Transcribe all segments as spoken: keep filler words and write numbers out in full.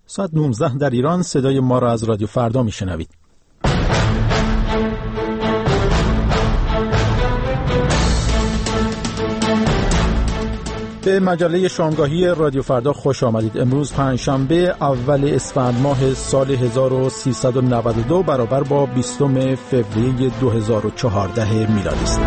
ساعت نوزده در ایران. صدای ما را از رادیو فردا میشنوید. به مجله شامگاهی رادیو فردا خوش آمدید. امروز پنجشنبه اول اسفند ماه سال هزار و سیصد و نود و دو برابر با بیستم فوریه دو هزار و چهارده میلادی است.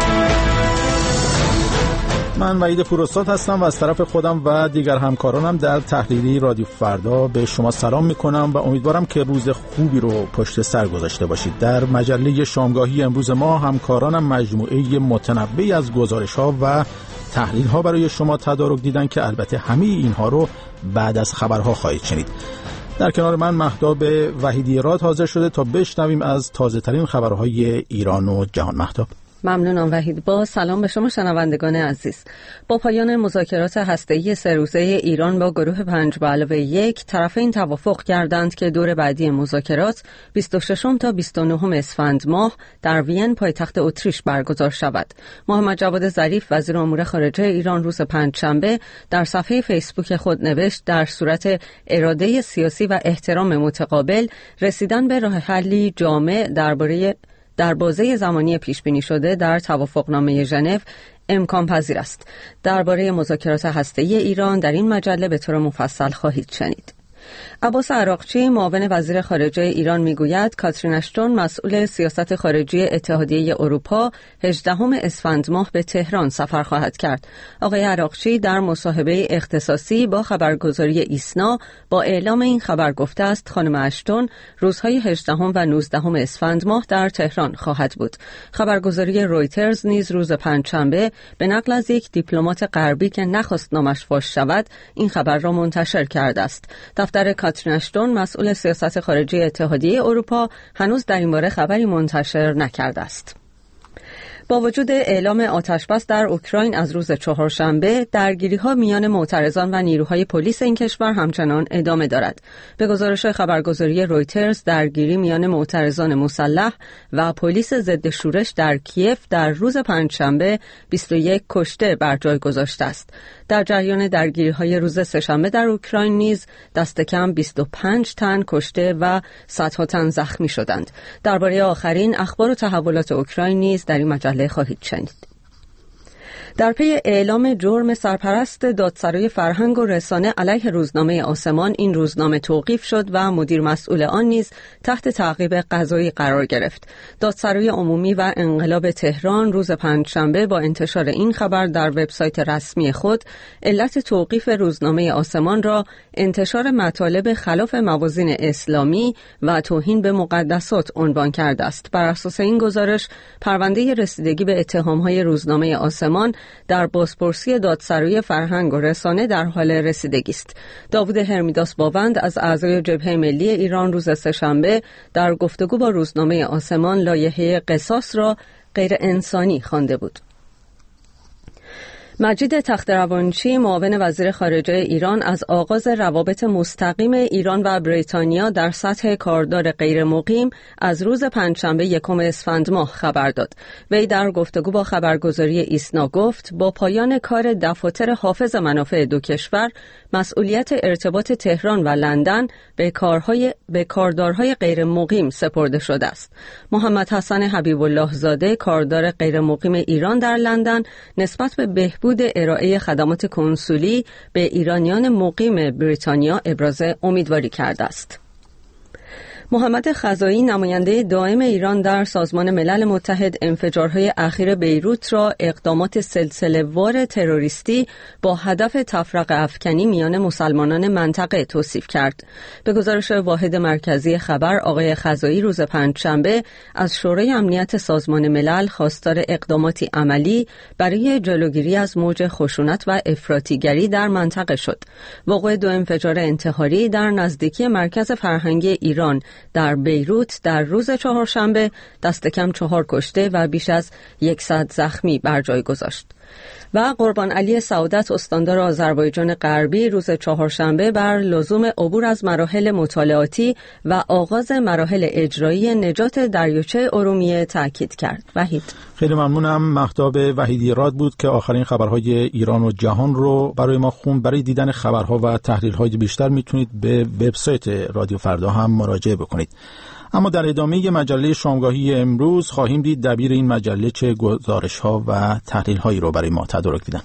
من وحید پوراستاد هستم و از طرف خودم و دیگر همکارانم در تحریری رادیو فردا به شما سلام میکنم و امیدوارم که روز خوبی رو پشت سر گذاشته باشید. در مجله شامگاهی امروز ما همکارانم مجموعه متنوعی از گزارش‌ها و تحلیل‌ها برای شما تدارک دیدن که البته همه اینها رو بعد از خبرها خواهید شنید. در کنار من مهتاب وحیدی راد حاضر شده تا بشنویم از تازه‌ترین خبرهای ایران و جهان. مهتاب. ممنونم وحید. با سلام به شما شنوندگان عزیز. با پایان مذاکرات هسته‌ای سه روزه ایران با گروه پنج به علاوه یک، طرفین توافق کردند که دور بعدی مذاکرات بیست و ششم تا بیست و نهم اسفند ماه در وین پایتخت اتریش برگزار شود. محمد جواد ظریف وزیر امور خارجه ایران روز پنجشنبه در صفحه فیسبوک خود نوشت در صورت اراده سیاسی و احترام متقابل رسیدن به راه حلی جامع درباره در بازه زمانی پیش بینی شده در توافقنامه ژنو امکان پذیر است. درباره مذاکرات هسته‌ای ایران در این مجله به طور مفصل خواهید شنید. عباس عراقچی معاون وزیر خارجه ایران میگوید کاترین اشتون مسئول سیاست خارجی اتحادیه اروپا هجدهم اسفند ماه به تهران سفر خواهد کرد. آقای عراقچی در مصاحبه اختصاصی با خبرگزاری ایسنا با اعلام این خبر گفته است خانم اشتون روزهای هجدهم و نوزدهم اسفند ماه در تهران خواهد بود. خبرگزاری رویترز نیز روز پنجشنبه به نقل از یک دیپلمات غربی که نخواست نامش فاش شود این خبر را منتشر کرده است. دفتر کاترین اشتون مسئول سیاست خارجی اتحادیه اروپا هنوز در این باره خبری منتشر نکرده است. با وجود اعلام آتشبس در اوکراین از روز چهارشنبه، درگیری‌ها میان معترضان و نیروهای پلیس این کشور همچنان ادامه دارد. به گزارش خبرگزاری رویترز، درگیری میان معترضان مسلح و پلیس ضد شورش در کیف در روز پنجشنبه بیست و یک کشته بر جای گذاشته است. در جریان درگیری‌های روز سه‌شنبه در اوکراین نیز دست کم بیست و پنج تن کشته و صدها تن زخمی شدند. درباره آخرین اخبار و تحولات اوکراین نیز در این مجله خواهید شنید. در پی اعلام جرم سرپرست دادسرای فرهنگ و رسانه علیه روزنامه آسمان، این روزنامه توقیف شد و مدیر مسئول آن نیز تحت تعقیب قضایی قرار گرفت. دادسرای عمومی و انقلاب تهران روز پنجشنبه با انتشار این خبر در وبسایت رسمی خود علت توقیف روزنامه آسمان را انتشار مطالب خلاف موازین اسلامی و توهین به مقدسات عنوان کرده است. بر اساس این گزارش پرونده رسیدگی به اتهام‌های روزنامه آسمان در بازپرسی دادسرای فرهنگ و رسانه در حال رسیدگی است. داوود هرمیداس باوند از اعضای جبهه ملی ایران روز سه‌شنبه در گفتگو با روزنامه آسمان لایحه قصاص را غیر انسانی خوانده بود. مجید تخت‌روانچی معاون وزیر خارجه ایران از آغاز روابط مستقیم ایران و بریتانیا در سطح کاردار غیر مقیم از روز پنجشنبه یکم اسفند ماه خبر داد. وی در گفتگو با خبرگزاری ایسنا گفت با پایان کار دفاتر حافظ منافع دو کشور مسئولیت ارتباط تهران و لندن به کارهای به کاردارهای غیر مقیم سپرده شده است. محمد حسن حبیب الله زاده کاردار غیر مقیم ایران در لندن نسبت به بهبود ارائه خدمات کنسولی به ایرانیان مقیم بریتانیا ابراز امیدواری کرده است. محمد خزایی نماینده دائم ایران در سازمان ملل متحد انفجارهای اخیر بیروت را اقدامات سلسله‌وار تروریستی با هدف تفرقه افکنی میان مسلمانان منطقه توصیف کرد. به گزارش واحد مرکزی خبر، آقای خزایی روز پنجشنبه از شورای امنیت سازمان ملل خواستار اقداماتی عملی برای جلوگیری از موج خشونت و افراطیگری در منطقه شد. وقوع دو انفجار انتحاری در نزدیکی مرکز فرهنگی ایران در بیروت در روز چهارشنبه دست کم چهار کشته و بیش از صد زخمی بر جای گذاشت. و قربان علی سعادت استاندار آذربایجان غربی روز چهارشنبه بر لزوم عبور از مراحل مطالعاتی و آغاز مراحل اجرایی نجات دریاچه ارومیه تاکید کرد. وحید، خیلی ممنونم. مهتاب وحیدی راد بود که آخرین خبرهای ایران و جهان رو برای ما خوند. برای دیدن خبرها و تحلیل‌های بیشتر میتونید به وبسایت رادیو فردا هم مراجعه بکنید. اما در ادامه مجله شامگاهی امروز خواهیم دید دبیر این مجله چه گزارش‌ها و تحلیل‌هایی رو برای ما تدارک دیدن.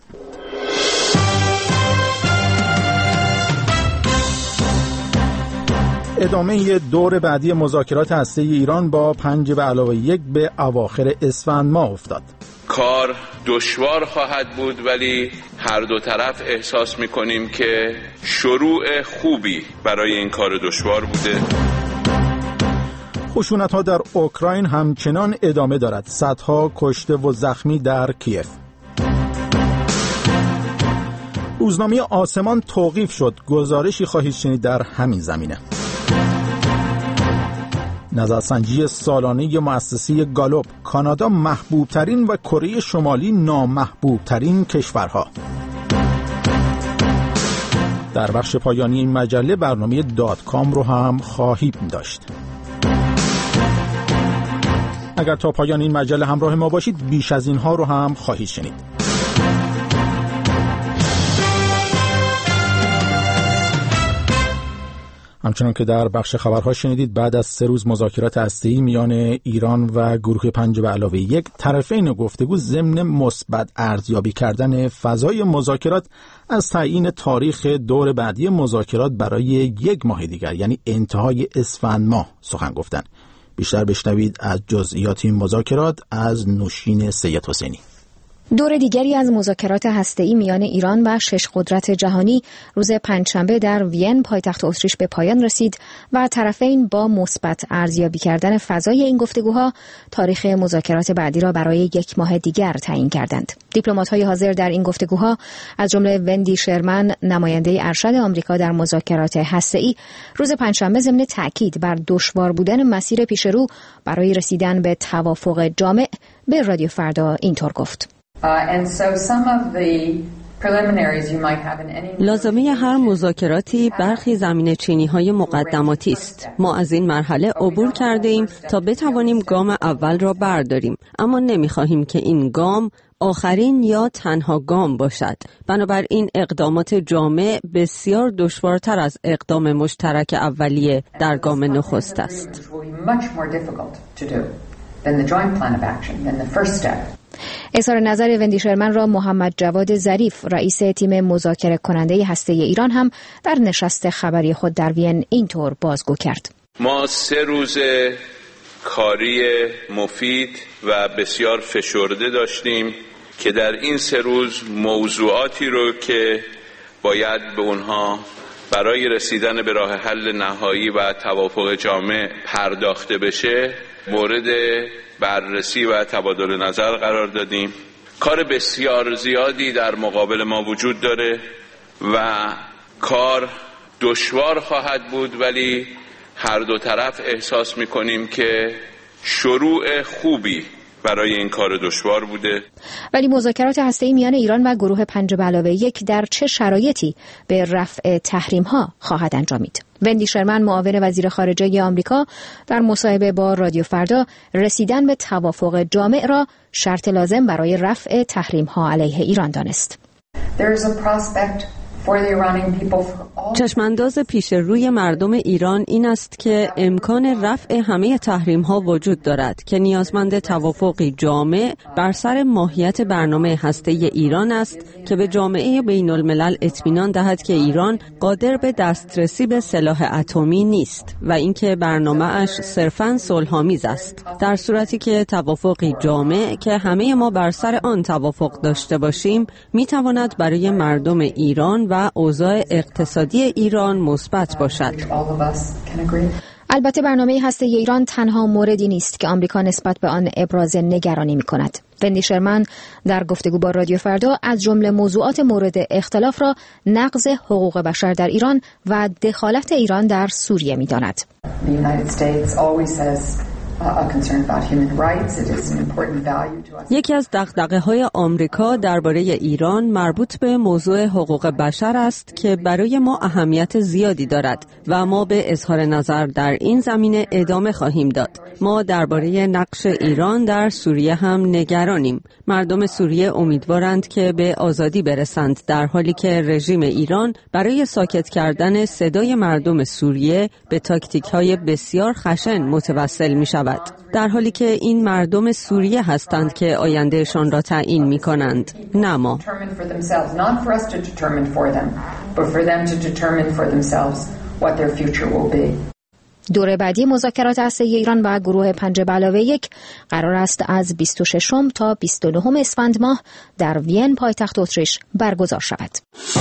ادامه دور بعدی مذاکرات هسته‌ای ایران با پنج به علاوه یک به اواخر اسفند ماه افتاد. کار دشوار خواهد بود، ولی هر دو طرف احساس می‌کنیم که شروع خوبی برای این کار دشوار بوده. خشونت‌ها در اوکراین همچنان ادامه دارد. صدها کشته و زخمی در کیف. روزنامه آسمان توقیف شد. گزارشی خواهید شنید در همین زمینه. نظرسنجی سالانه مؤسسه گالوپ، کانادا محبوب ترین و کره شمالی نامحبوب ترین کشورها. در بخش پایانی این مجله برنامه دات کام رو هم خواهیم داشت. اگر تا پایان این مجله همراه ما باشید بیش از اینها رو هم خواهید شنید. همچنان که در بخش خبرها شنیدید، بعد از سه روز مذاکرات هسته‌ای میان ایران و گروه پنج به علاوه یک، طرفین گفتگو ضمن مثبت ارزیابی کردن فضای مذاکرات از تعیین تاریخ دور بعدی مذاکرات برای یک ماه دیگر، یعنی انتهای اسفند ماه سخن گفتن. بیشتر بشنوید از جزئیات این مذاکرات از نوشین سید حسینی. دور دیگری از مذاکرات هسته‌ای میان ایران و شش قدرت جهانی روز پنجشنبه در وین پایتخت اتریش به پایان رسید و طرفین با مثبت ارزیابی کردن فضای این گفتگوها تاریخ مذاکرات بعدی را برای یک ماه دیگر تعیین کردند. دیپلمات‌های حاضر در این گفتگوها از جمله وندی شرمن، نماینده ارشد آمریکا در مذاکرات هسته‌ای، روز پنجشنبه ضمن تاکید بر دشوار بودن مسیر پیشرو برای رسیدن به توافق جامع به رادیو فردا اینطور گفت: لازمه هر مذاکراتی برخی زمینه چینی های مقدماتی است. ما از این مرحله عبور کرده ایم تا بتوانیم گام اول را برداریم، اما نمی‌خواهیم که این گام آخرین یا تنها گام باشد. بنابراین اقدامات جامع بسیار دشوارتر از اقدام مشترک اولیه در گام نخست است. اظهار نظر وندی شرمن را محمد جواد ظریف، رئیس تیم مذاکره کننده هسته‌ای ایران، هم در نشست خبری خود در وین اینطور بازگو کرد: ما سه روز کاری مفید و بسیار فشرده داشتیم که در این سه روز موضوعاتی رو که باید به اونها برای رسیدن به راه حل نهایی و توافق جامع پرداخته بشه مورد بررسی و تبادل نظر قرار دادیم. کار بسیار زیادی در مقابل ما وجود داره و کار دشوار خواهد بود، ولی هر دو طرف احساس می‌کنیم که شروع خوبی برای این کار دشوار بوده. ولی مذاکرات هسته‌ای میان ایران و گروه پنج به علاوه یک در چه شرایطی به رفع تحریم‌ها خواهد انجامید؟ وندی شرمن، معاون وزیر خارجه آمریکا، در مصاحبه با رادیو فردا رسیدن به توافق جامع را شرط لازم برای رفع تحریم‌ها علیه ایران دانست. چشمانداز پیش روی مردم ایران این است که امکان رفع همه تحریم ها وجود دارد که نیازمند توافقی جامع بر سر ماهیت برنامه هسته‌ای ایران است که به جامعه بین الملل اطمینان دهد که ایران قادر به دسترسی به سلاح اتمی نیست و اینکه برنامه‌اش صرفاً صلح‌آمیز است. در صورتی که توافقی جامع که همه ما بر سر آن توافق داشته باشیم می‌تواند برای مردم ایران و اوضاع اقتصادی ایران مثبت باشد. البته برنامه هسته‌ای ایران تنها موردی نیست که آمریکا نسبت به آن ابراز نگرانی می‌کند. وندی شرمن در گفتگو با رادیو فردا از جمله موضوعات مورد اختلاف را نقض حقوق بشر در ایران و دخالت ایران در سوریه می‌داند. یکی از دغدغه‌های آمریکا درباره ایران مربوط به موضوع حقوق بشر است که برای ما اهمیت زیادی دارد و ما به اظهار نظر در این زمینه ادامه خواهیم داد. ما درباره نقش ایران در سوریه هم نگرانیم. مردم سوریه امیدوارند که به آزادی برسند، در حالی که رژیم ایران برای ساکت کردن صدای مردم سوریه به تاکتیک‌های بسیار خشن متوسل می‌شود. در حالی که این مردم سوریه هستند که آیندهشان را تعیین می‌کنند، نه ما. دوره بعدی مذاکرات هسته‌ای ایران و گروه پنج به علاوه یک قرار است از بیست و ششم تا بیست و نهم اسفند ماه در وین پایتخت اتریش برگزار شود.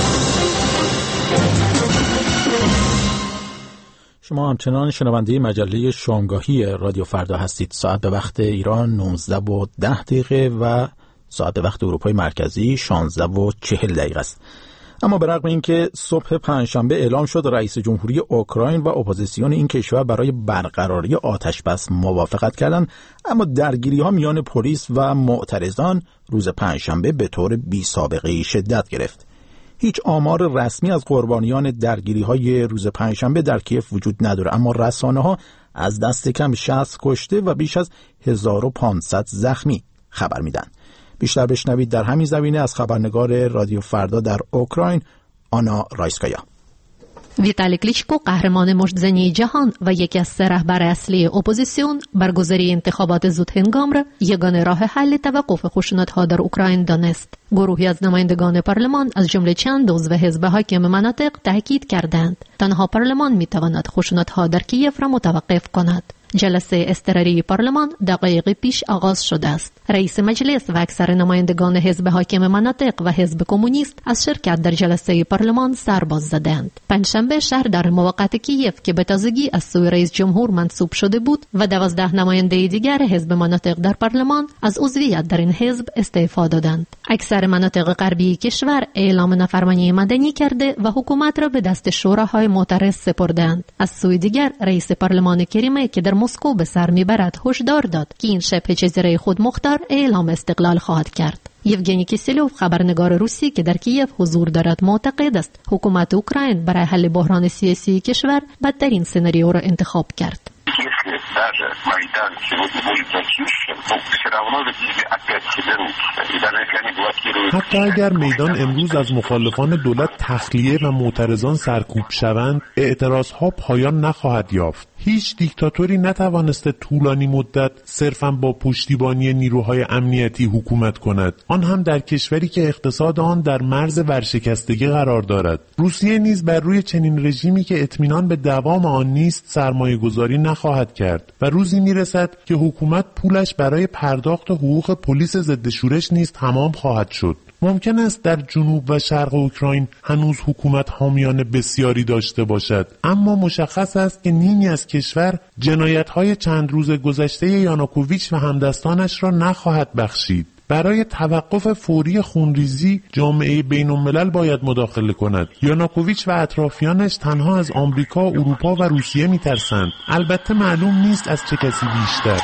شما همچنان شنونده مجله شامگاهی رادیو فردا هستید. ساعت به وقت ایران نوزده و ده دقیقه و ساعت به وقت اروپای مرکزی شانزده و چهل دقیقه است. اما به رغم اینکه صبح پنجشنبه اعلام شد رئیس جمهوری اوکراین و اپوزیسیون این کشور برای برقراری آتش بس موافقت کردند، اما درگیری‌ها میان پلیس و معترضان روز پنجشنبه به طور بی‌سابقه‌ای شدت گرفت. هیچ آمار رسمی از قربانیان درگیری‌های روز پنجشنبه در کیف وجود نداره، اما رسانه‌ها از دست کم شصت کشته و بیش از هزار و پانصد زخمی خبر میدن. بیشتر بشنوید در همین زمینه از خبرنگار رادیو فردا در اوکراین آنا رایسکایا. ویتالی کلیچکو قهرمان مشت‌زنی جهان و یکی از سه رهبر اصلی اپوزیسیون برگزاری انتخابات زود هنگام را یگانه راه حل توقف خشونت‌ها در اوکراین دانست. گروهی از نمایندگان پارلمان از جمله چند عضو حزب حاکم مناطق تاکید کردند تنها پارلمان می‌تواند خشونت‌ها در کیف را متوقف کند. جلسه اضطراری پارلمان دقایق پیش آغاز شده است. رئیس مجلس و اکثر نمایندگان حزب حاکم مناطق و حزب کمونیست از شرکت در جلسه پارلمان سرباز زدند. پنجشنبه شهر در موقعیت کیف که به تازگی از سوی رئیس جمهور منصوب شده بود و دوازده نماینده دیگر حزب مناطق در پارلمان از عضویت در این حزب استعفا دادند. اکثر مناطق غربی کشور اعلام نافرمانی مدنی کرده و حکومت را به دست شوراهای معترض سپردند. از سوی دیگر رئیس پارلمان کریمه که در مسکو به سر میبرد هشدار داد که این شبه جزیره خودمختار اعلام استقلال خواهد کرد. یوگنی کیسلوف خبرنگار روسی که در کیف حضور دارد معتقد است حکومت اوکراین برای حل بحران سیاسی کشور بدترین سناریو را انتخاب کرد. حتی اگر میدان امروز از مخالفان دولت تخلیه و معترضان سرکوب شوند، اعتراضها پایان نخواهد یافت. هیچ دیکتاتوری نتوانسته طولانی مدت صرفاً با پشتیبانی نیروهای امنیتی حکومت کند، آن هم در کشوری که اقتصاد آن در مرز ورشکستگی قرار دارد. روسیه نیز بر روی چنین رژیمی که اطمینان به دوام آن نیست سرمایه گذاری نخواهد کرد و روزی میرسد که حکومت پولش برای پرداخت حقوق پلیس ضد شورش نیز تمام خواهد شد. ممکن است در جنوب و شرق اوکراین هنوز حکومت حامیان بسیاری داشته باشد، اما مشخص است که نیمی از کشور جنایت‌های چند روز گذشته یانوکوویچ و همدستانش را نخواهد بخشید. برای توقف فوری خونریزی جامعه بین‌الملل باید مداخله کند. یانوکوویچ و اطرافیانش تنها از آمریکا، اروپا و روسیه می‌ترسند. البته معلوم نیست از چه کسی بیشتر.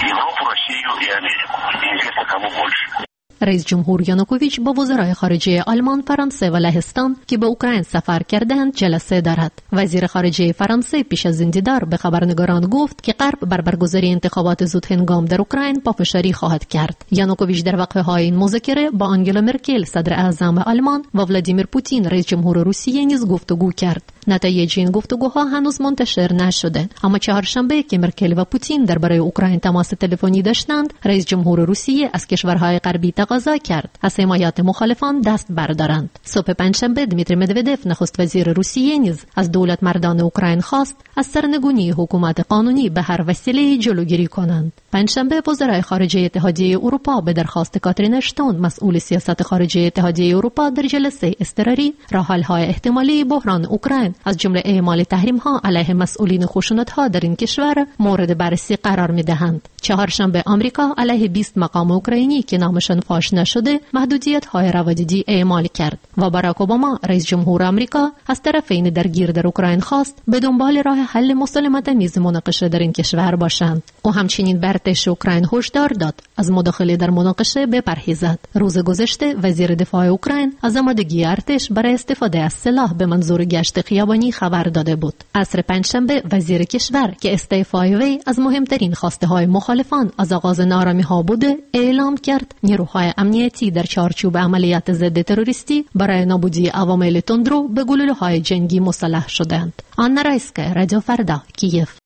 رئیس جمهور یانوکوویچ با وزرای خارجه آلمان، فرانسه و لهستان که به اوکراین سفر کردند جلسه دارد. وزیر خارجه فرانسه پیش از این دیدار به خبرنگاران گفت که غرب بر برگزاری انتخابات زود هنگام در اوکراین پافشاری خواهد کرد. یانوکوویچ در وقفه‌های این مذاکره با آنگلا مرکل صدر اعظم آلمان و ولادیمیر پوتین رئیس جمهور روسیه نیز گفتگو کرد. نتایج این گفتگوها هنوز منتشر نشده، اما چهارشنبه که مرکل و پوتین درباره اوکراین تماس تلفنی داشتند، رئیس جمهور روسیه از کشورهای غربی تقاضا کرد از حمایت مخالفان دست بردارند. صبح پنجشنبه دمیتری مدودف نخست وزیر روسیه نیز از دولت مردان اوکراین خواست از سرنگونی حکومت قانونی به هر وسیله جلوگیری کنند. پنجشنبه وزرای خارجه اتحادیه اروپا به درخواست کاترین اشتون مسئول سیاست خارجه اتحادیه اروپا در جلسه اضطراری راه حل‌های احتمالی بحران اوکراین از جمله اعمال تحریم‌ها علیه مسئولین خشونت‌ها در این کشور مورد بررسی قرار می‌دهند. چهارشنبه آمریکا علیه بیست مقام اوکراینی که نامشان فاش نشده محدودیت‌های روادیدی اعمال کرد و باراک اوباما رئیس جمهور آمریکا از طرفین درگیر در اوکراین خواست به دنبال راه حل مسالمت‌آمیز مناقشه در این کشور باشند. او همچنین بر ارتش اوکراین هشدار داد از مداخله در مناقشه بپرهیزد. روز گذشته وزیر دفاع اوکراین از آمادگی ارتش برای استفاده از سلاح به منظور گشت خیابانی خبر داده بود. عصر پنجشنبه وزیر کشور که استعفای وی از مهمترین خواسته های مخالفان از آغاز نارامی ها بوده اعلام کرد نیروهای امنیتی در چارچوب عملیات ضد تروریستی برای نابودی عوامل تندرو به گلوله‌های جنگی مسلح شدند. آنا رایسکا، رادیو فردا، کیف.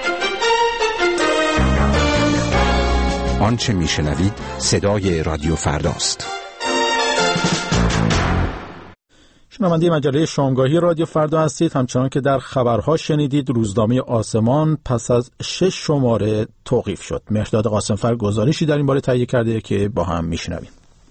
آنچه میشنوید صدای رادیو فرداست. شنونده مجله شامگاهی رادیو فردا هستید. همچنان که در خبرها شنیدید روزنامه آسمان پس از شش شماره توقیف شد. مهرداد قاسمفر گزارشی در این باره تهیه کرده که با هم میشنویم.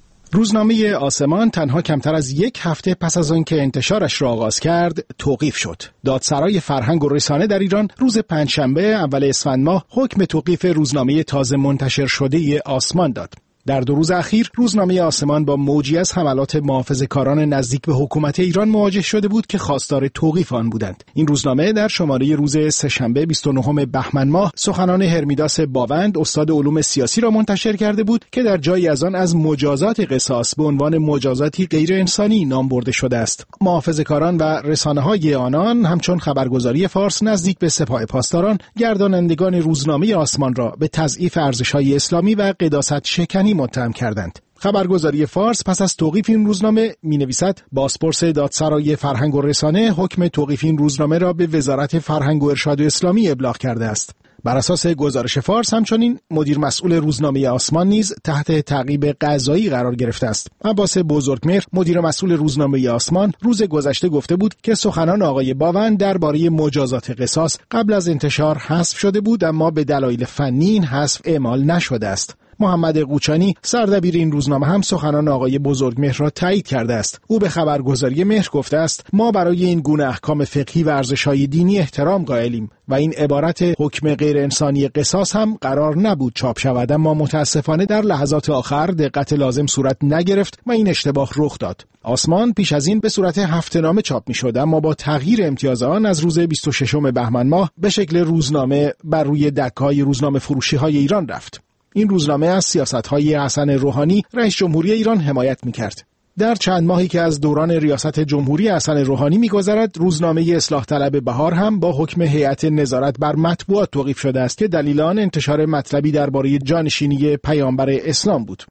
روزنامه آسمان تنها کمتر از یک هفته پس از آنکه انتشارش را آغاز کرد توقیف شد. دادسرای فرهنگ و رسانه در ایران روز پنجشنبه اول اسفند ماه حکم توقیف روزنامه تازه منتشر شده آسمان داد. در دو روز اخیر روزنامه آسمان با موجی از حملات محافظه‌کاران نزدیک به حکومت ایران مواجه شده بود که خواستار توقیف آن بودند. این روزنامه در شماره روز سه‌شنبه بیست و نهم بهمن ماه سخنان هرمیداس باوند استاد علوم سیاسی را منتشر کرده بود که در جایی از آن از مجازات قصاص به عنوان مجازاتی غیر انسانی نام برده شده است. محافظه‌کاران و رسانه‌های آنان همچون خبرگزاری فارس نزدیک به سپاه پاسداران گردانندگان روزنامه آسمان را به تضعیف ارزش‌های اسلامی و قداست شکنی متهم کردند. خبرگزاری فارس پس از توقیف این روزنامه می‌نویسد بازپرس دادسرای فرهنگ و رسانه حکم توقیف این روزنامه را به وزارت فرهنگ و ارشاد اسلامی ابلاغ کرده است. بر اساس گزارش فارس همچنین مدیر مسئول روزنامه آسمان نیز تحت تعقیب قضایی قرار گرفته است. عباس بزرگمهر مدیر مسئول روزنامه آسمان روز گذشته گفته بود که سخنان آقای باوند درباره مجازات قصاص قبل از انتشار حذف شده بود اما به دلایل فنی این حذف اعمال نشده است. محمد قوچانی سردبیر این روزنامه هم سخنان آقای بزرگمهر را تایید کرده است. او به خبرگزاری مهر گفته است ما برای این گونه احکام فقهی و ارزش‌های دینی احترام قائلیم و این عبارت حکم غیر انسانی قصاص هم قرار نبود چاپ شود، اما متاسفانه در لحظات آخر دقت لازم صورت نگرفت و این اشتباه رخ داد. آسمان پیش از این به صورت هفته‌نامه چاپ می‌شد اما با تغییر امتیاز آن از روز بیست و ششم بهمن ماه به شکل روزنامه بر روی دکه‌های روزنامه فروشی‌های ایران رفت. این روزنامه از سیاست‌های حسن روحانی رئیس جمهوری ایران حمایت می‌کرد. در چند ماهی که از دوران ریاست جمهوری حسن روحانی می‌گذرد، روزنامه اصلاح طلب بهار هم با حکم هیئت نظارت بر مطبوعات توقیف شده است که دلیل آن انتشار مطلبی درباره جانشینی پیامبر اسلام بود.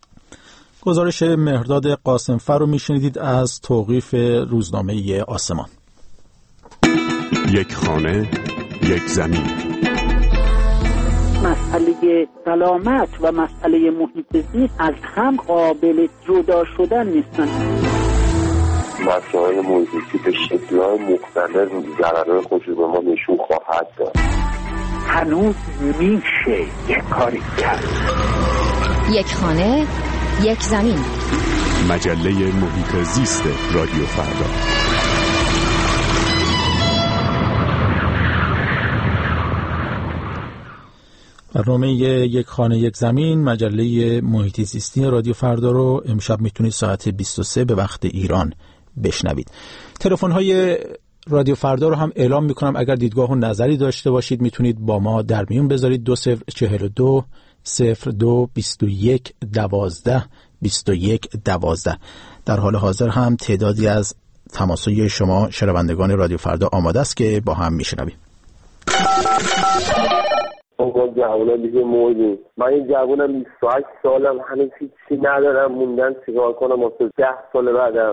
گزارش مهرداد قاسمفر رو می‌شنیدید از توقیف روزنامه آسمان. یک خانه، یک زمین. مسئله سلامت و مسئله محیط زیست از هم قابل جدا شدن نیستن. مسائل محیط زیستی به شکل‌های مختلف ضررهای خودش به ما نشون خواهد داد. هنوز میشه یک کاری کرد. یک خانه، یک زمین. مجله محیط زیست رادیو فردا. برنامه یک خانه یک زمین مجله محیط زیستی رادیو فردا رو امشب میتونید ساعت بیست و سه به وقت ایران بشنوید. تلفن‌های رادیو فردا رو هم اعلام میکنم اگر دیدگاه و نظری داشته باشید میتونید با ما در میون بذارید. دو صفر چهل و دو صفر دو بیست و یک دوازده بیست و یک دوازده. در حال حاضر هم تعدادی از تماس‌های شما شنوندگان رادیو فردا آماده است که با هم میشنویم. اون جوانان دیگه موردیم. من این جوانم بیست و هشت سالم هنوز هیچی ندارم موندن چیکار کنم واسه ده سال بعدم.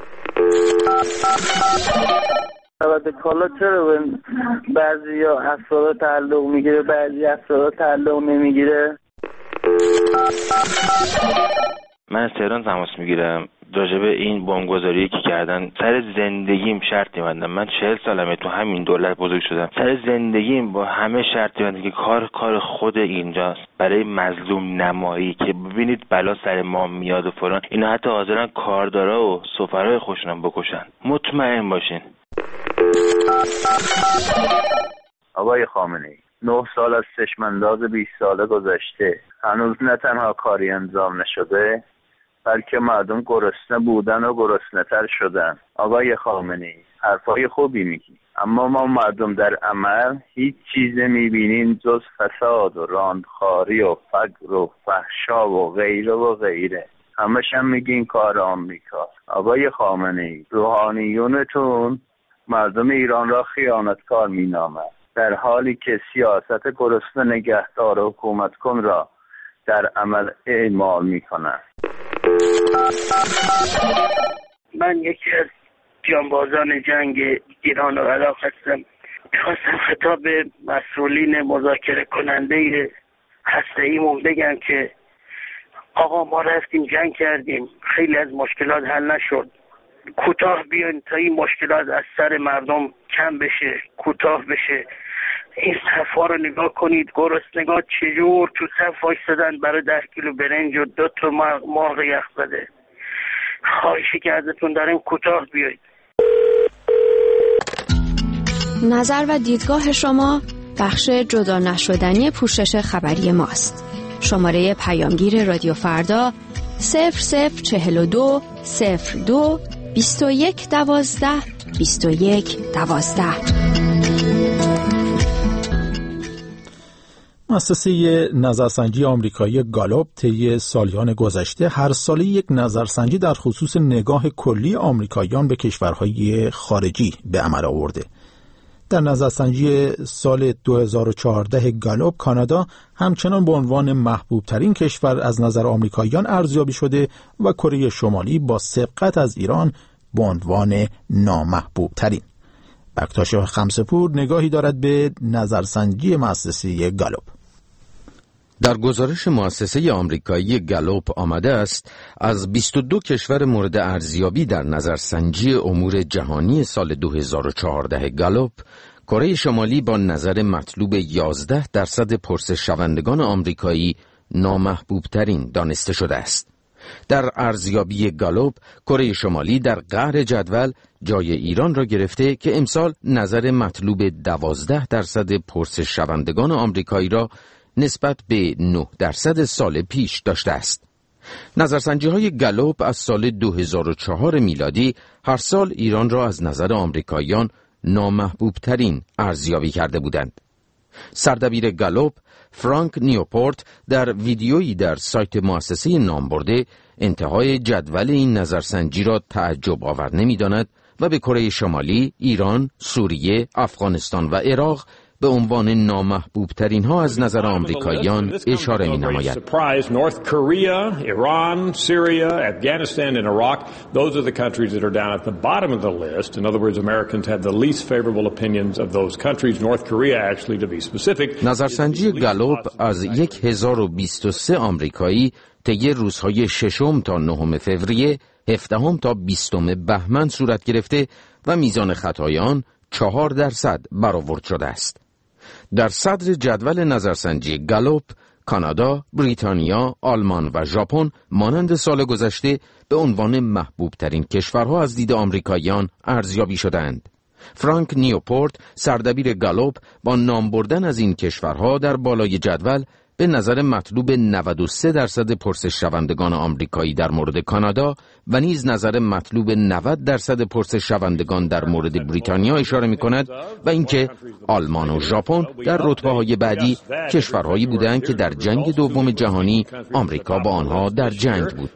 البته کالا چرا بعضی ها اسرار تعلق میگیره بعضی اسرار تعلق نمیگیره؟ من از تهران تماس میگیرم. راجع به این بمبگذاری که کردن سر زندگیم شرط می‌بندم. من چهل سالمه تو همین دولت بزرگ شدم، سر زندگیم با همه شرط می‌بندم که کار کار خود اینجاست برای مظلوم نمایی که ببینید بلا سر ما میاد و فلان. اینا حتی حاضرن کاردارا و سفرای خوشونم بکشن. مطمئن باشین. آقای خامنه‌ای، نه سال از چشم‌انداز بیست ساله گذشته، هنوز نه تنها کاری انجام نشده بلکه مردم گرسنه بودن و گرسنه‌تر شدن. آقای خامنه‌ای، حرفای خوبی میگی، اما ما مردم در عمل هیچ چیز نمیبینیم جز فساد و راندخاری و فقر و فحشا و غیره و غیره. همش هم میگین کار آمریکا. آقای خامنه‌ای، روحانیونتون مردم ایران را خیانتکار مینامد، در حالی که سیاست گرسنه نگهدار و حکومت کن را در عمل اعمال میکنند. من یکی از جانبازان جنگ ایران و عراق هستم. میخواستم خطاب به مسئولین مذاکره کننده هسته‌ایمون بگم که آقا ما رفتیم جنگ کردیم، خیلی از مشکلات حل نشد، کوتاه بیاین تا این مشکلات از سر مردم کم بشه، کوتاه بشه. این صفا رو نگاه کنید، گرسنگان چجور تو صف وایسادن برای ده کیلو برنج و دو تا مرغ یخ زده. خواهشی که ازتون داریم کوتاه بیایید. نظر و دیدگاه شما بخش جدا نشدنی پوشش خبری ماست. شماره پیامگیر رادیو فردا صفر صفر چهل و دو صفر دو بیست و یک دوازده بیست و یک دوازده. مؤسسه نظرسنجی آمریکایی گالوب طی سالیان گذشته هر ساله یک نظرسنجی در خصوص نگاه کلی آمریکاییان به کشورهای خارجی به عمل آورده. در نظرسنجی سال دو هزار و چهارده گالوب، کانادا همچنان به عنوان محبوب ترین کشور از نظر آمریکاییان ارزیابی شده و کره شمالی با سبقت از ایران به عنوان نامحبوب ترین. بکتاش خمسپور نگاهی دارد به نظرسنجی مؤسسه گالوب. در گزارش مؤسسه آمریکایی گالوب آمده است از بیست و دو کشور مورد ارزیابی در نظرسنجی امور جهانی سال دو هزار و چهارده گالوب، کره شمالی با نظر مطلوب یازده درصد پرسش شوندگان آمریکایی نامحبوب ترین دانسته شده است. در ارزیابی گالوب، کره شمالی در قعر جدول جای ایران را گرفته که امسال نظر مطلوب دوازده درصد پرسش شوندگان آمریکایی را نسبت به نه درصد سال پیش داشته است. نظرسنجی های گالوب از سال دو هزار و چهار میلادی هر سال ایران را از نظر آمریکاییان نامحبوب ترین ارزیابی کرده بودند. سردبیر گالوب فرانک نیوپورت در ویدیویی در سایت مؤسسه نام برده انتهای جدول این نظرسنجی را تعجب آور نمی‌داند و به کره شمالی، ایران، سوریه، افغانستان و عراق به عنوان نامحبوب ترین ها از نظر آمریکاییان اشاره می نماید. North Korea, Iran, Syria, Afghanistan and Iraq, those are the countries that are down at the bottom of the list. In other words, Americans have the least favorable opinions of those countries. North Korea actually to be specific. نظرسنجی گالوب از هزار و بیست و سه آمریکایی طی روزهای ششم تا نهم فوریه، هفدهم تا بیستم بهمن صورت گرفته و میزان خطای آن چهار درصد برآورد شده است. در صدر جدول نظرسنجی گالوب، کانادا، بریتانیا، آلمان و ژاپن مانند سال گذشته به عنوان محبوب ترین کشورها از دید آمریکاییان ارزیابی شدند. فرانک نیوپورت، سردبیر گالوب، با نام بردن از این کشورها در بالای جدول به نظر مطلوب نود و سه درصد پرسش شوندگان آمریکایی در مورد کانادا و نیز نظر مطلوب نود درصد پرسش شوندگان در مورد بریتانیا اشاره می کند و اینکه آلمان و ژاپن در رتبه‌های بعدی کشورهایی بودند که در جنگ دوم جهانی آمریکا با آنها در جنگ بود.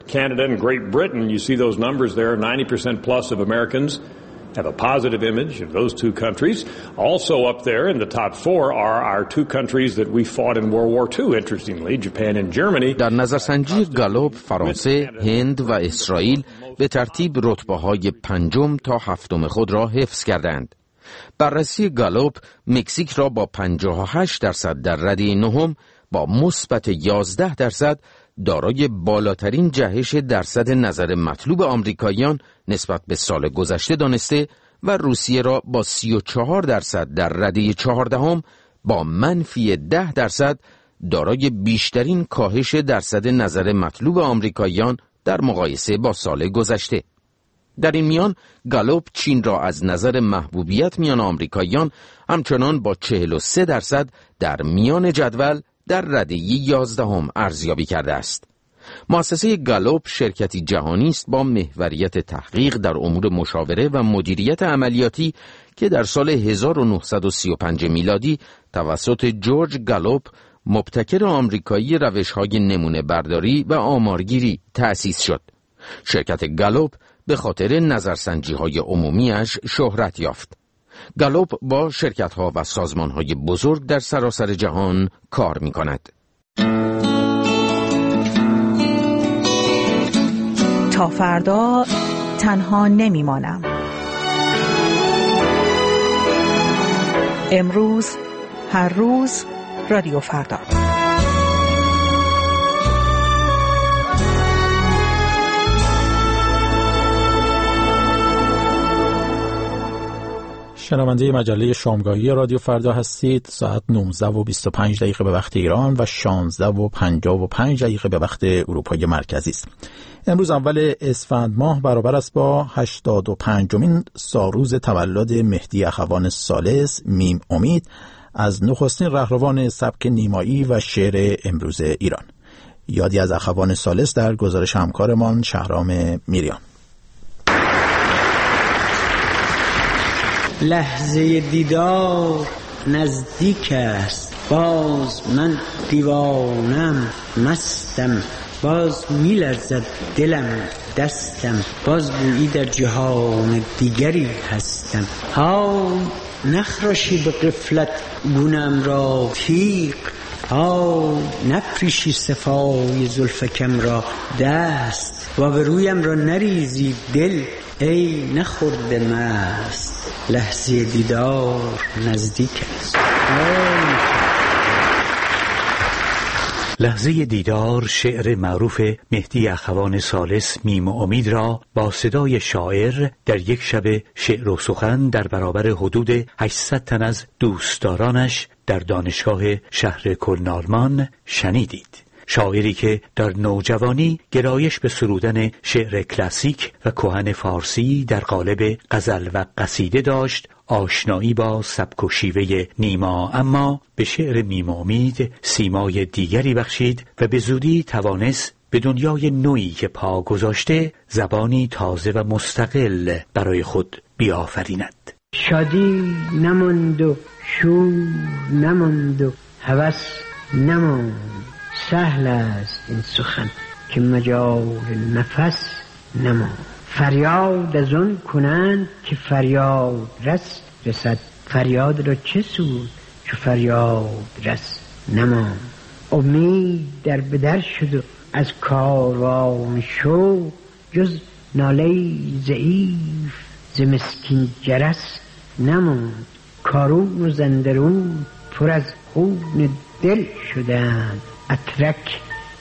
have a positive image of those two countries. Also up there in the top four are our two countries that we fought in World War two, interestingly, Japan and Germany. در نظرسنجی گالوب، فرانسه، هند و اسرائیل به ترتیب رتبه‌های پنجم تا هفتم خود را حفظ کردند. بررسی گالوب مکزیک را با پنجاه و هشت درصد در رده نهم با مثبت یازده درصد دارای بالاترین جهش درصد نظر مطلوب آمریکاییان نسبت به سال گذشته دانسته و روسیه را با سی و چهار درصد در رده چهاردهم با منفی ده درصد دارای بیشترین کاهش درصد نظر مطلوب آمریکاییان در مقایسه با سال گذشته. در این میان گالوپ چین را از نظر محبوبیت میان آمریکاییان همچنان با چهل و سه درصد در میان جدول در رده یازدهم ارزیابی کرده است. مؤسسه گالوپ شرکتی جهانی است با محوریت تحقیق در امور مشاوره و مدیریت عملیاتی که در سال هزار و نهصد و سی و پنج میلادی توسط جورج گالوپ مبتکر آمریکایی روش‌های نمونه برداری و آمارگیری تأسیس شد. شرکت گالوپ به خاطر نظرسنجی‌های عمومیش شهرت یافت. گالوپ با شرکت‌ها و سازمان‌های بزرگ در سراسر جهان کار می‌کند. تا فردا تنها نمی‌مانم. امروز هر روز رادیو فردا. شنونده مجله شامگاهی رادیو فردا هستید. ساعت نوزده و بیست و پنج دقیقه به وقت ایران و شانزده و پنجاه و پنج دقیقه به وقت اروپای مرکزی است. امروز اول اسفند ماه برابر است با هشتاد و پنجمین سالروز تولد مهدی اخوان ثالث میم امید از نخستین رهروان سبک نیمایی و شعر امروز ایران. یادی از اخوان ثالث در گزارش همکارمان شهرام میریان. لحظه دیدار نزدیک است، باز من دیوانم مستم، باز میلرزد دلم دستم، باز گویی در جهان دیگری هستم. ها نخراشی به غفلت گونم را تیغ، ها نپریشی صفای زلفکم را دست، و به رویم را نریزی دل ای نخورده مست. لحظه دیدار نزدیک است. لحظه دیدار شعر معروف مهدی اخوان ثالث میم امید را با صدای شاعر در یک شب شعر و سخن در برابر حدود هشتصد تن از دوستدارانش در دانشگاه شهر کلنارمان شنیدید. شاعری که در نوجوانی گرایش به سرودن شعر کلاسیک و کهن فارسی در قالب غزل و قصیده داشت، آشنایی با سبک و شیوه نیما اما به شعر میم امید سیمای دیگری بخشید و به زودی توانست به دنیای نوعی که پا گذاشته زبانی تازه و مستقل برای خود بیافریند. شادی نماند و شور نماند و هوس نماند، سهل است این سخن که مجال نفس نماند. فریاد از آن کنند که فریاد رس رسد، فریاد را چه سود چو فریاد رس نماند. امید در بدر شد و از کاروان شو، جز ناله ضعیف ز مسکین جرس نماند. کارون و زندرون پر از خون دل شدند، اترک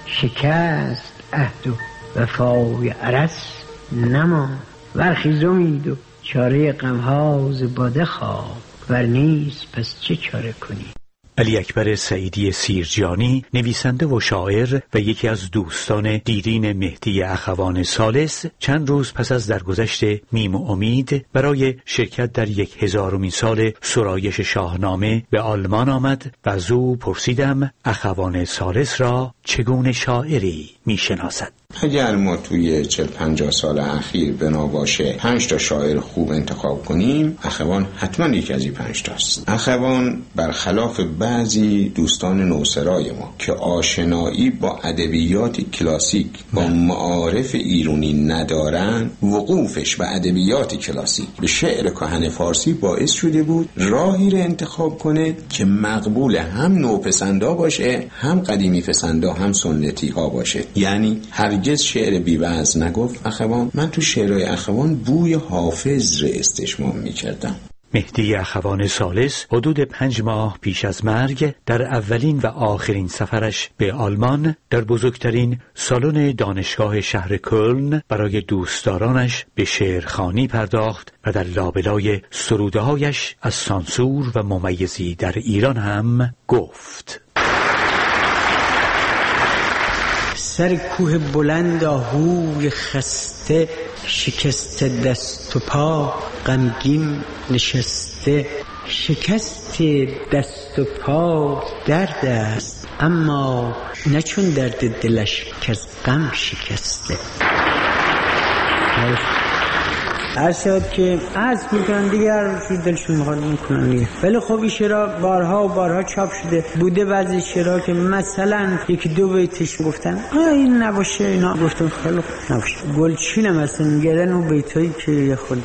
شکست عهد و وفای عرس نماند. ورخیز امید و چاره غم‌ها ز باده خواه، ور نیست پس چه چاره کنی. علی اکبر سعیدی سیرجانی نویسنده و شاعر و یکی از دوستان دیرین مهدی اخوان ثالث چند روز پس از درگذشت میم امید برای شرکت در یک هزارمین سال سرایش شاهنامه به آلمان آمد و از او پرسیدم اخوان ثالث را چگونه شاعری میشناسد. اگر ما توی چهل پنجاه سال اخیر بنا باشه پنج تا شاعر خوب انتخاب کنیم، اخوان حتما یکی از این پنج تاست. اخوان برخلاف بعضی دوستان نوسرای ما که آشنایی با ادبیات کلاسیک با معارف ایرانی ندارن، وقوفش به ادبیات کلاسیک به شعر کهن فارسی باعث شده بود راهی رو انتخاب کنه که مقبول هم نوپسندا باشه، هم قدیمی پسندا، هم سنتی ها باشه. یعنی هر هرگز شعر بی‌وزن نگفت اخوان. من تو شعرهای اخوان بوی حافظ رو استشمام می‌کردم. مهدی اخوان ثالث حدود پنج ماه پیش از مرگ در اولین و آخرین سفرش به آلمان در بزرگترین سالن دانشگاه شهر کلن برای دوستدارانش به شعرخوانی پرداخت و در لابلای سروده‌هایش از سانسور و ممیزی در ایران هم گفت: سر کوه بلند آهوی خسته، شکست دست و پا غمگین نشسته. شکست دست و پا درد است، اما نه چون درد دلش که از غم شکسته. هر ساعت که عزم میکنن دیگر چیز دلشون میخواد میکنن دیگه. ولی خب این شعرها بارها و بارها چاپ شده بوده. بعضی شعرها که مثلا یکی دو بیتش گفتن این نباشه، اینا گفتم خیلی خوب نباشه. گلچین هم اصلا میگردن اون بیتایی که یه خود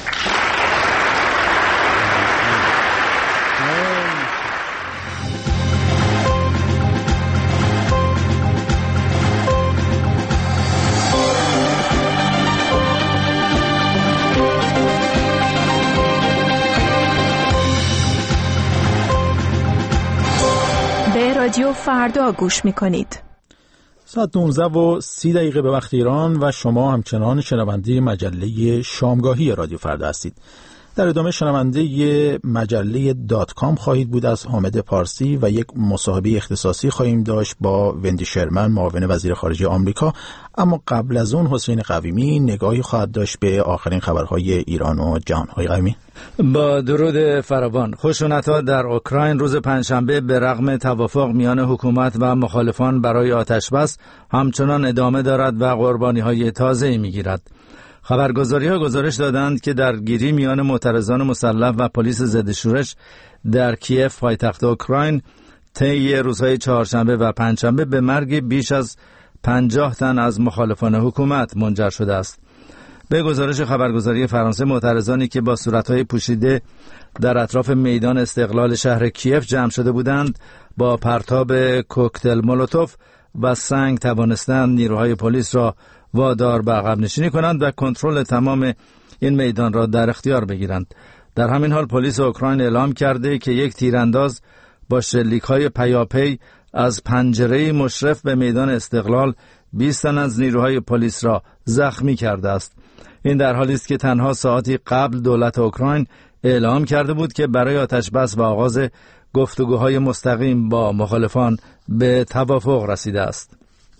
رادیو فردا گوش میکنید. ساعت نوزده و سی دقیقه به وقت ایران و شما همچنان شنونده مجله شامگاهی رادیو فردا هستید. در ادامه شنونده مجله دات کام خواهید بود از حامد پارسی و یک مصاحبه اختصاصی خواهیم داشت با وندی شرمن، معاون وزیر خارجه آمریکا. اما قبل از اون حسین قویمی نگاهی خواهد داشت به آخرین خبرهای ایران و جهان. های قویمی، با درود فراوان. خشونت‌ها در اوکراین روز پنجشنبه به رغم توافق میان حکومت و مخالفان برای آتشبس همچنان ادامه دارد و قربانی‌های تازه‌ای می‌گیرد. خبرگزاری‌ها گزارش دادند که درگیری میان معترضان مسلح و پلیس ضد شورش در کیف پایتخت اوکراین طی روزهای چهارشنبه و پنجشنبه به مرگ بیش از پنجاه تن از مخالفان حکومت منجر شده است. به گزارش خبرگزاری فرانسه، معترضانی که با صورت‌های پوشیده در اطراف میدان استقلال شهر کیف جمع شده بودند، با پرتاب کوکتل مولوتوف و سنگ توانستند نیروهای پلیس را وادار به عقب نشینی کنند و کنترل تمام این میدان را در اختیار بگیرند. در همین حال پلیس اوکراین اعلام کرده که یک تیرانداز با شلیک‌های پیاپی از پنجره مشرف به میدان استقلال بیست تن از نیروهای پلیس را زخمی کرده است. این در حالی است که تنها ساعتی قبل دولت اوکراین اعلام کرده بود که برای آتشبس و آغاز گفتگوهای مستقیم با مخالفان به توافق رسیده است.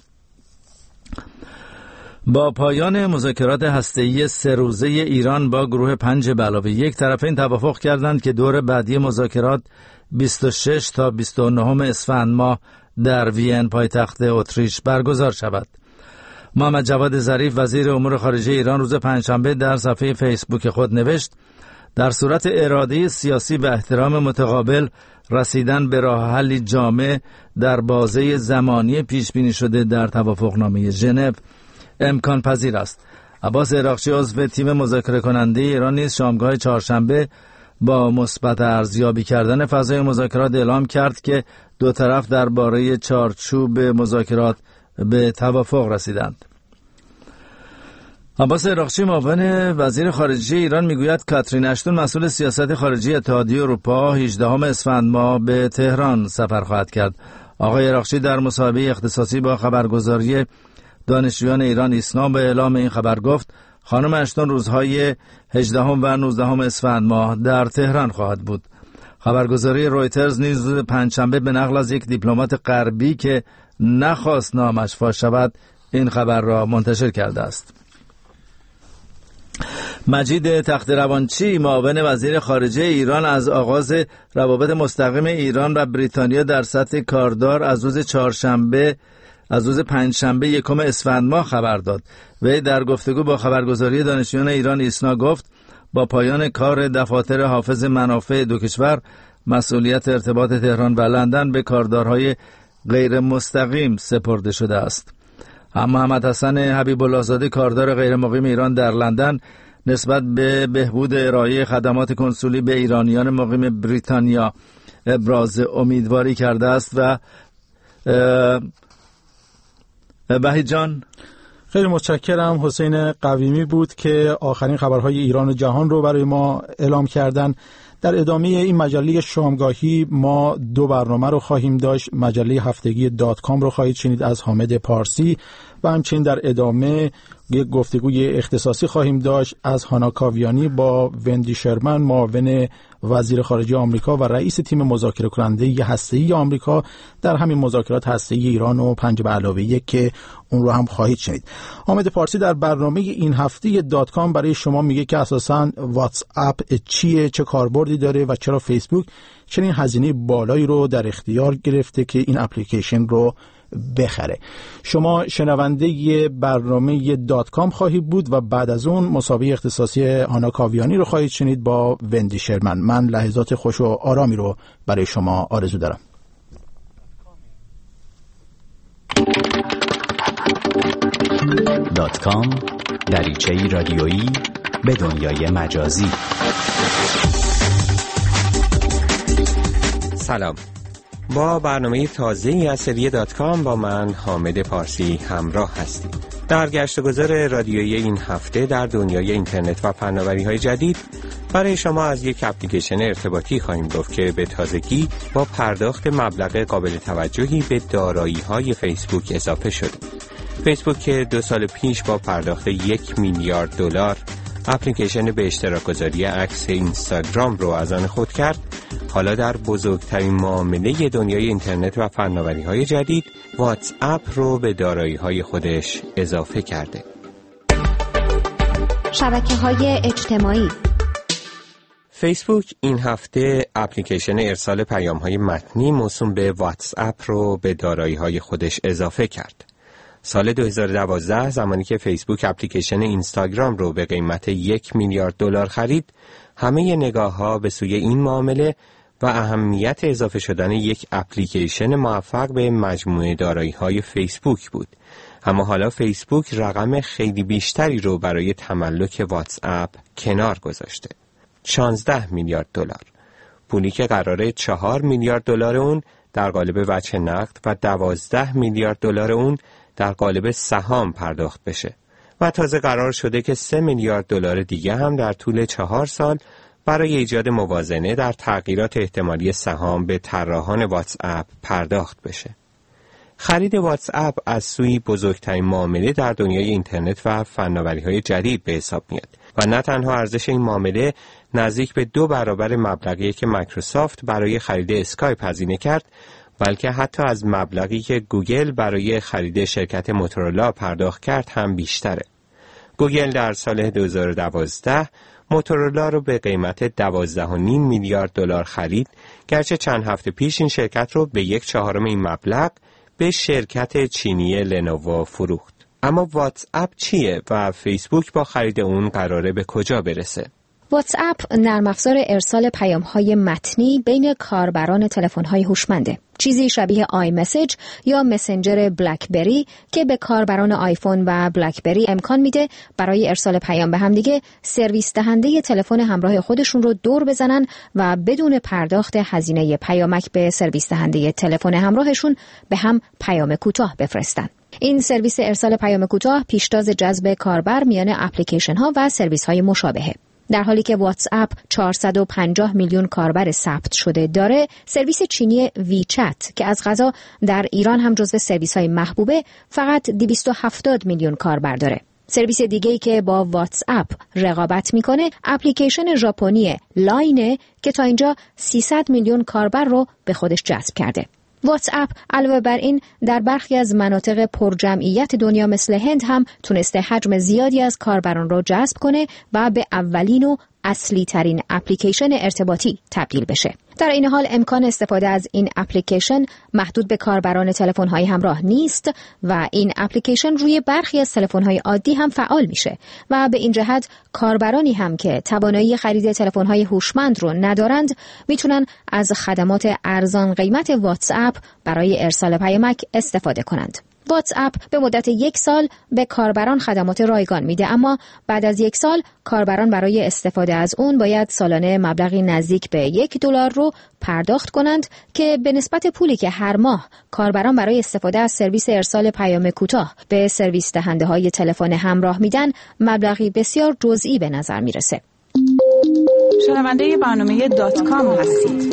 با پایان مذاکرات هسته‌ای سه روزه ایران با گروه پنج به علاوه یک، طرفین توافق کردند که دور بعدی مذاکرات بیست و شش تا بیست و نه اسفند ماه در وین پایتخت اتریش برگزار شود. محمد جواد ظریف وزیر امور خارجه ایران روز پنجشنبه در صفحه فیسبوک خود نوشت: در صورت اراده سیاسی و احترام متقابل، رسیدن به راه حلی جامع در بازه زمانی پیش بینی شده در توافقنامه ژنو امکان پذیر است. عباس عراقچی عضو تیم مذاکره کننده ایران نیز شامگاه چهارشنبه با مثبت ارزیابی کردن فضای مذاکرات اعلام کرد که دو طرف درباره چارچوب مذاکرات به توافق رسیدند. عباس عراقچی معاون وزیر خارجه ایران میگوید کاترین اشتون مسئول سیاست خارجی اتحادیه اروپا هجدهم اسفند ماه به تهران سفر خواهد کرد. آقای عراقچی در مصاحبه اختصاصی با خبرگزاری دانشجویان ایران ایسنا به اعلام این خبر گفت خانم اشتون روزهای هجدهم و نوزدهم اسفند ماه در تهران خواهد بود. خبرگزاری رویترز نیز روز پنجشنبه به نقل از یک دیپلمات غربی که نخواست نامش فاش شود این خبر را منتشر کرده است. مجید تخت‌روانچی معاون وزیر خارجه ایران از آغاز روابط مستقیم ایران و بریتانیا در سطح کاردار از روز چهارشنبه از روز پنجشنبه یکم اسفند ماه خبر داد. وی در گفتگو با خبرگزاری دانشجویان ایران ایسنا گفت با پایان کار دفاتر حافظ منافع دو کشور، مسئولیت ارتباط تهران و لندن به کاردارهای غیر مستقیم سپرده شده است. اما محمد حسن حبیب الله زاده کاردار غیر مقیم ایران در لندن نسبت به بهبود ارائه خدمات کنسولی به ایرانیان مقیم بریتانیا ابراز امیدواری کرده است و وحید جان. خیلی متشکرم. حسین قویمی بود که آخرین خبرهای ایران و جهان رو برای ما اعلام کردن. در ادامه این مجله شامگاهی ما دو برنامه رو خواهیم داشت. مجله هفتگی دات کام رو خواهید شنید از حامد پارسی و همچنین در ادامه یک گفتگوی اختصاصی خواهیم داشت از هانا کاویانی با وندی شرمن، معاون وزیر خارجه آمریکا و رئیس تیم مذاکره کننده هسته‌ای آمریکا در همین مذاکرات هسته‌ای ایران و پنج به علاوه یک که اون رو هم خواهید شنید. حامد پارسی در برنامه این هفته دات کام برای شما میگه که اساساً واتس اپ چیه، چه کاربردی داره و چرا فیسبوک چنین هزینه بالایی رو در اختیار گرفته که این اپلیکیشن رو بخره. شما شنونده برنامه دات کام خواهید بود و بعد از اون مسابقه اختصاصی هانا کاویانی رو خواهید شنید با وندی شرمن. من لحظات خوش و آرامی رو برای شما آرزو دارم. دات کام، دریچه‌ای رادیویی به دنیای مجازی. سلام، با برنامه تازه‌ای از سری دات کام با من حامد پارسی همراه هستیم. در گشت و گذار رادیویی این هفته در دنیای اینترنت و فناوری‌های جدید برای شما از یک اپلیکیشن ارتباطی خواهیم گفت که به تازگی با پرداخت مبلغ قابل توجهی به دارایی‌های فیسبوک اضافه شد. فیسبوک که دو سال پیش با پرداخت یک میلیارد دلار اپلیکیشن به اشتراک گذاری عکس اینستاگرام رو از آن خود کرد، حالا در بزرگترین معامله دنیای اینترنت و فناوری‌های جدید واتس اپ رو به دارایی‌های خودش اضافه کرده. شبکه‌های اجتماعی. فیسبوک این هفته اپلیکیشن ارسال پیام‌های متنی موسوم به واتس اپ رو به دارایی‌های خودش اضافه کرد. سال دو هزار و دوازده زمانی که فیسبوک اپلیکیشن اینستاگرام رو به قیمت یک میلیارد دلار خرید، همه نگاه‌ها به سوی این معامله و اهمیت اضافه شدن یک اپلیکیشن موفق به مجموعه دارایی‌های فیسبوک بود. اما حالا فیسبوک رقم خیلی بیشتری رو برای تملک واتس اپ کنار گذاشته. شانزده میلیارد دلار. پولی که قراره چهار میلیارد دلار اون در قالب وجه نقد و دوازده میلیارد دلار اون در قالب سهام پرداخت بشه و تازه قرار شده که سه میلیارد دلار دیگه هم در طول چهار سال برای ایجاد موازنه در تغییرات احتمالی سهام به طراحان واتس اپ پرداخت بشه. خرید واتس اپ از سوی بزرگترین معامله در دنیای اینترنت و فناوری‌های جدید به حساب میاد و نه تنها ارزش این معامله نزدیک به دو برابر مبلغی که مایکروسافت برای خرید اسکایپ هزینه کرد، بلکه حتی از مبلغی که گوگل برای خرید شرکت موتورولا پرداخت کرد هم بیشتره. گوگل در سال دو هزار و دوازده موتورولا رو به قیمت دوازده و نیم میلیارد دلار خرید، گرچه چند هفته پیش این شرکت رو به یک چهارم این مبلغ به شرکت چینی لنوو فروخت. اما واتس اپ چیه و فیسبوک با خرید اون قراره به کجا برسه؟ واتس اپ نرم افزار ارسال پیام‌های متنی بین کاربران تلفن‌های هوشمنده. چیزی شبیه آی مسیج یا مسنجر بلکبری که به کاربران آیفون و بلکبری امکان میده برای ارسال پیام به همدیگه سرویس دهنده تلفن همراه خودشون رو دور بزنن و بدون پرداخت هزینه پیامک به سرویس دهنده تلفن همراهشون به هم پیام کوتاه بفرستن. این سرویس ارسال پیام کوتاه پیشتاز جذب کاربر میان اپلیکیشن ها و سرویس های مشابهه. در حالی که واتس اپ چهارصد و پنجاه میلیون کاربر ثبت شده داره، سرویس چینی وی چت که از قضا در ایران هم جزو سرویس‌های محبوبه فقط دویست و هفتاد میلیون کاربر داره. سرویس دیگه‌ای که با واتس اپ رقابت میکنه اپلیکیشن ژاپنی لاینه که تا اینجا سیصد میلیون کاربر رو به خودش جذب کرده. واتس اپ علاوه بر این در برخی از مناطق پرجمعیت دنیا مثل هند هم تونسته حجم زیادی از کاربران را جذب کنه و به اولین و اصلی ترین اپلیکیشن ارتباطی تبدیل بشه. در این حال امکان استفاده از این اپلیکیشن محدود به کاربران تلفن‌های همراه نیست و این اپلیکیشن روی برخی از تلفن‌های عادی هم فعال میشه و به این جهت کاربرانی هم که توانایی خرید تلفن‌های هوشمند رو ندارند میتونن از خدمات ارزان قیمت واتس اپ برای ارسال پیامک استفاده کنند. واتس اپ به مدت یک سال به کاربران خدمات رایگان میده، اما بعد از یک سال کاربران برای استفاده از اون باید سالانه مبلغی نزدیک به یک دلار رو پرداخت کنند که به نسبت پولی که هر ماه کاربران برای استفاده از سرویس ارسال پیام کوتاه به سرویس دهنده های تلفن همراه میدن مبلغی بسیار جزئی به نظر میرسه. شنونده برنامه دات کام هستید.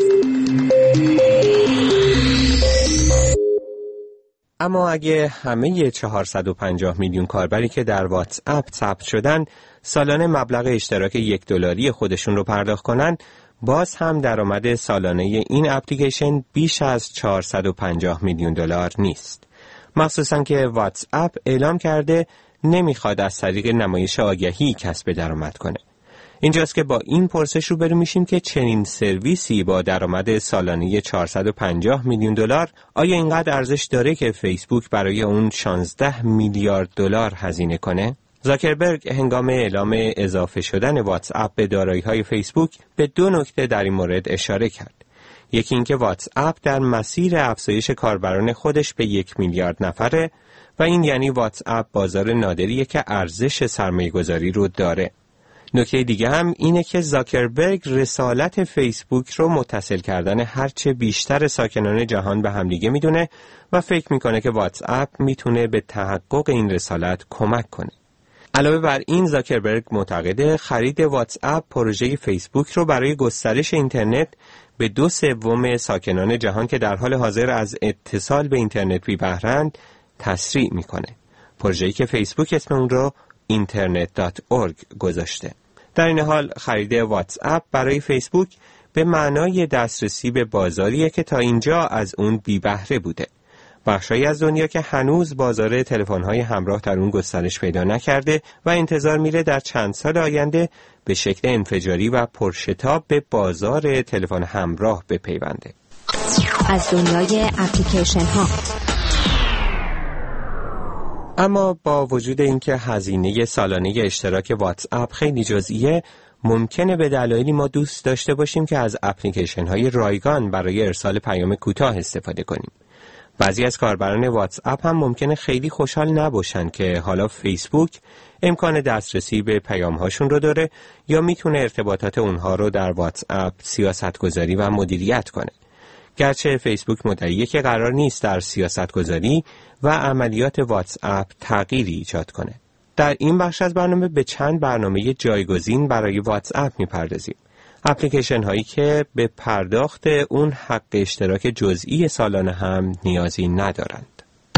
اما اگه همه چهارصد و پنجاه میلیون کاربری که در واتس اپ ثبت شدن سالانه مبلغ اشتراک یک دلاری خودشون رو پرداخت کنن، باز هم درآمد سالانه این اپلیکیشن بیش از چهارصد و پنجاه میلیون دلار نیست. مخصوصاً که واتس اپ اعلام کرده نمیخواد از طریق نمایش آگهی کسب درآمد کنه. اینجاست که با این پرسش روبرو میشیم که چنین سرویسی با درآمد سالانه چهارصد و پنجاه میلیون دلار آیا اینقدر ارزش داره که فیسبوک برای اون شانزده میلیارد دلار هزینه کنه؟ زاکربرگ هنگام اعلام اضافه شدن واتس اپ به دارایی‌های فیسبوک به دو نکته در این مورد اشاره کرد. یکی اینکه واتس اپ در مسیر افزایش کاربران خودش به یک میلیارد نفره و این یعنی واتس اپ بازار نادریه که ارزش سرمایه‌گذاری رو داره. نکته دیگه هم اینه که زاکربرگ رسالت فیسبوک رو متصل کردن هرچه بیشتر ساکنان جهان به همدیگه میدونه و فکر میکنه که واتس اپ میتونه به تحقق این رسالت کمک کنه. علاوه بر این زاکربرگ معتقده خرید واتس اپ پروژه فیسبوک رو برای گسترش اینترنت به دو سوم ساکنان جهان که در حال حاضر از اتصال به اینترنت بی بهره‌اند تسریع میکنه. پروژه‌ای که فیسبوک اسم اون رو اینترنت دات اورگ گذاشته. در این حال خرید واتس اپ برای فیسبوک به معنای دسترسی به بازاریه که تا اینجا از اون بی بهره بوده. بخشایی از دنیا که هنوز بازار تلفن‌های همراه در اون گسترش پیدا نکرده و انتظار میره در چند سال آینده به شکل انفجاری و پرشتاب به بازار تلفن همراه بپیونده. از دنیای اپلیکیشن ها. اما با وجود اینکه هزینه سالانه اشتراک واتس اپ خیلی جزئیه، ممکنه به دلایلی ما دوست داشته باشیم که از اپلیکیشن های رایگان برای ارسال پیام کوتاه استفاده کنیم. بعضی از کاربران واتس اپ هم ممکنه خیلی خوشحال نباشن که حالا فیسبوک امکان دسترسی به پیام هاشون رو داره یا میتونه ارتباطات اونها رو در واتس اپ سیاستگذاری و مدیریت کنه. گرچه فیسبوک مدعیه که قرار نیست در سیاستگذاری و عملیات واتس اپ تغییری ایجاد کنه. در این بخش از برنامه به چند برنامه جایگزین برای واتس اپ میپردازیم. اپلیکیشن هایی که به پرداخت اون حق اشتراک جزئی سالانه هم نیازی ندارند.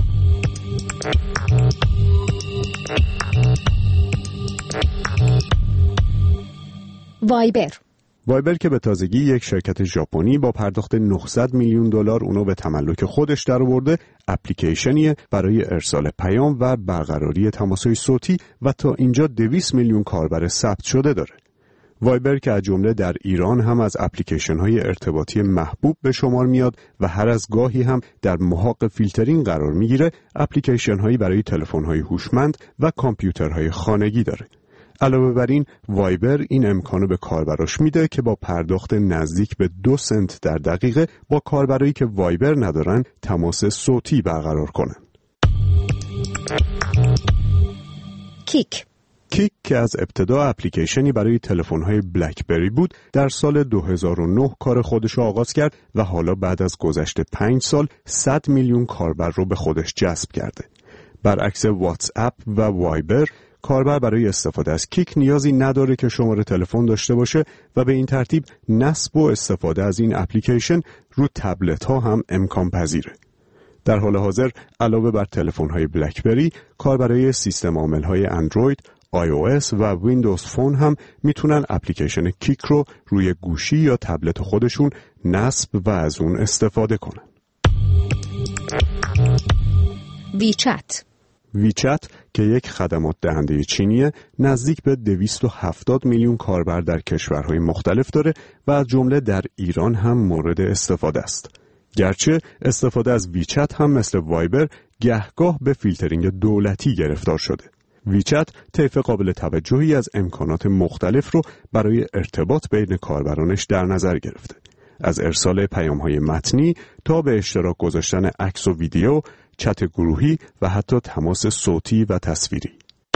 وایبر وایبر که به تازگی یک شرکت ژاپنی با پرداخت نهصد میلیون دلار اونو به تملک خودش درآورده، اپلیکیشنیه برای ارسال پیام و برقراری تماس‌های صوتی و تا اینجا دویست میلیون کاربر ثبت شده داره. وایبر که از جمله در ایران هم از اپلیکیشن‌های ارتباطی محبوب به شمار میاد و هر از گاهی هم در محاق فیلترینگ قرار میگیره، اپلیکیشن‌هایی برای تلفن‌های هوشمند و کامپیوترهای خانگی داره. علاوه بر این، وایبر این امکانو به کاربراش میده که با پرداخت نزدیک به دو سنت در دقیقه با کاربرایی که وایبر ندارن تماس صوتی برقرار کنن. کیک کیک که از ابتدا اپلیکیشنی برای تلفن‌های بلکبری بود، در سال دو هزار و نه کار خودش رو آغاز کرد و حالا بعد از گذشت پنج سال صد میلیون کاربر رو به خودش جذب کرده. برعکس واتس اپ و وایبر، کاربر برای استفاده از کیک نیازی نداره که شماره تلفن داشته باشه و به این ترتیب نصب و استفاده از این اپلیکیشن رو تبلت ها هم امکان پذیره. در حال حاضر علاوه بر تلفن‌های بلکبری، کاربرای سیستم عامل‌های اندروید، آی او اس و ویندوز فون هم میتونن اپلیکیشن کیک رو روی گوشی یا تبلت خودشون نصب و از اون استفاده کنن. ویچت ویچت که یک خدمات دهنده چینیه، نزدیک به دویست و هفتاد میلیون کاربر در کشورهای مختلف داره و از جمله در ایران هم مورد استفاده است. گرچه استفاده از ویچت هم مثل وایبر گهگاه به فیلترینگ دولتی گرفتار شده. ویچت طیف قابل توجهی از امکانات مختلف رو برای ارتباط بین کاربرانش در نظر گرفته. از ارسال پیام‌های متنی تا به اشتراک گذاشتن عکس و ویدیو، چت گروهی و حتی تماس صوتی و تصویری.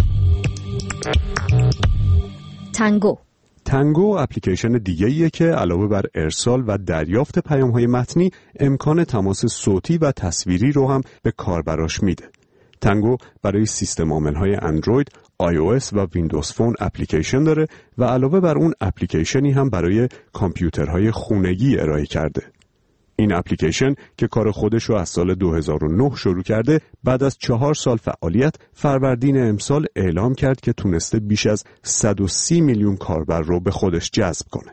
تنگو تنگو اپلیکیشن دیگه‌ایه که علاوه بر ارسال و دریافت پیام‌های متنی، امکان تماس صوتی و تصویری رو هم به کاربراش میده. تنگو برای سیستم عامل‌های اندروید، آی او اس و ویندوز فون اپلیکیشن داره و علاوه بر اون اپلیکیشنی هم برای کامپیوترهای خونگی ارائه کرده. این اپلیکیشن که کار خودش رو از سال دو هزار و نه شروع کرده، بعد از چهار سال فعالیت فروردین امسال اعلام کرد که تونسته بیش از صد و سی میلیون کاربر رو به خودش جذب کنه.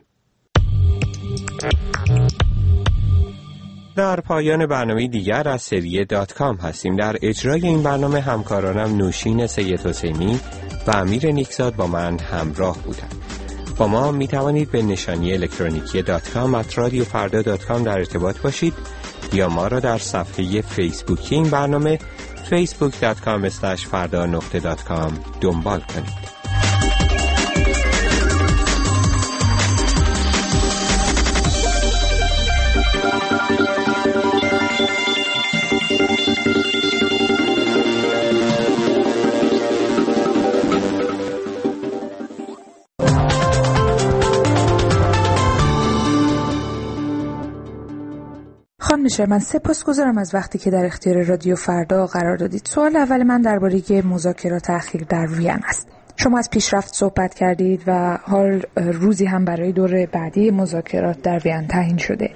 در پایان برنامه دیگر از سری دات کام هستیم. در اجرای این برنامه همکارانم نوشین سید حسینی و امیر نیکزاد با من همراه بودند. با ما می توانید به نشانی الکترونیکی دات کام ات رادیو فردا دات کام در ارتباط باشید یا ما را در صفحه فیسبوکی این برنامه فیسبوک دات کام اسلش فردا نقطه دات کام دنبال کنید. خانم شرمن، سپاسگزارم از وقتی که در اختیار رادیو فردا قرار دادید. سوال اول من درباره مذاکرات اخیر در وین است. شما از پیشرفت صحبت کردید و حال روزی هم برای دور بعدی مذاکرات در وین تعیین شده.